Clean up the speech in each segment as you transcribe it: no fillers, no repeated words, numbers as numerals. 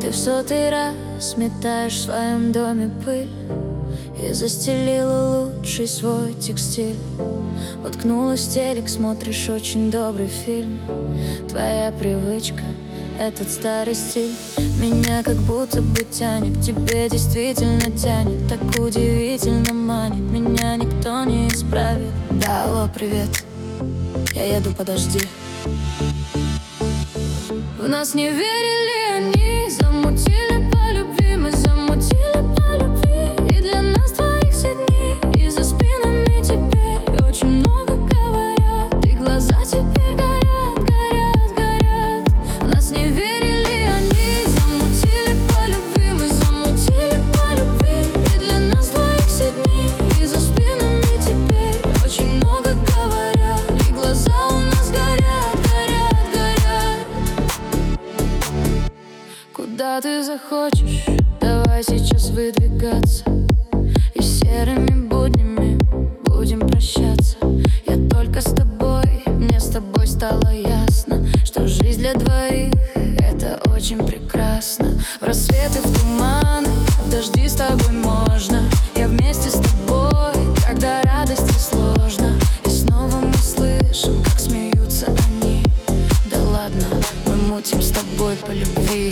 Ты в сотый раз сметаешь в своем доме пыль и застелила лучший свой текстиль. Уткнулась в телек, смотришь очень добрый фильм. Твоя привычка — этот старый стиль. Меня как будто бы тянет, к тебе действительно тянет. Так удивительно манит, меня никто не исправит. Да, алло, привет, я еду, подожди. В нас не верили они, замутили по любви. Мы замутили по любви, и для нас двоих все дни. И за спинами теперь очень много говорят, и глаза теперь горят, горят, горят. В нас не верили они, замутили по любви. Мы замутили по любви, и для нас двоих все дни. И за спинами теперь очень много говорят, и глаза у нас горят, горят, горят. Куда ты захочешь, давай сейчас выдвигаться, и серыми буднями будем прощаться. Я только с тобой, мне с тобой стало ясно, что жизнь для двоих — это очень прекрасно. В рассветы, в туманы, в дожди с тобой можно. Я вместе с тобой, когда радости сложно. И снова мы слышим, как смеются они. Да ладно, мы мутим с тобой по любви.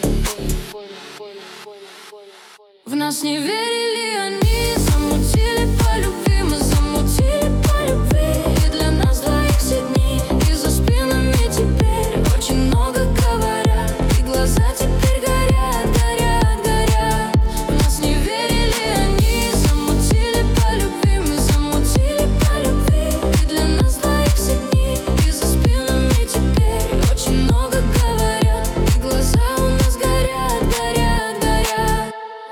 В нас не верили они, замутили по любви. Мы замутили по любви, и для нас двоих все дни. И за спинами теперь очень много говорят, и глаза теперь горят, горят, горят. В нас не верили они, замутили по любви. Мы замутили по любви, и для нас двоих все дни. И за спинами теперь очень много говорят, и глаза у нас горят, горят, горят.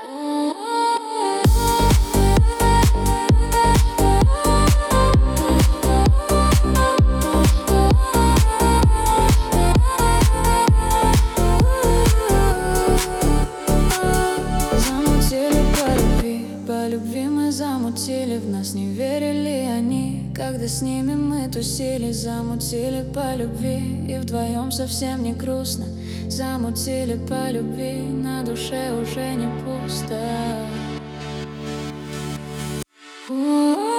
Замутили по любви мы замутили. В нас не верили они, когда с ними мы тусили. Замутили по любви, и вдвоем совсем не грустно. Замутили по любви, на душе уже не пусто.